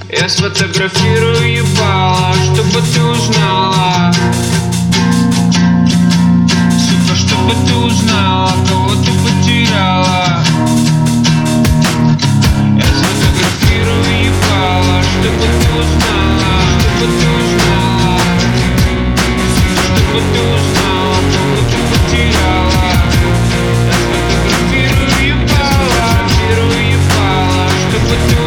Я сфотографирую ебало, чтобы ты узнала. Сука, чтобы ты узнала, кого ты потеряла. Я сфотографирую ебало, чтобы ты узнала, чтобы ты узнала, чтобы ты узнала, кого ты потеряла. Я сфотографирую ебало, чтобы ты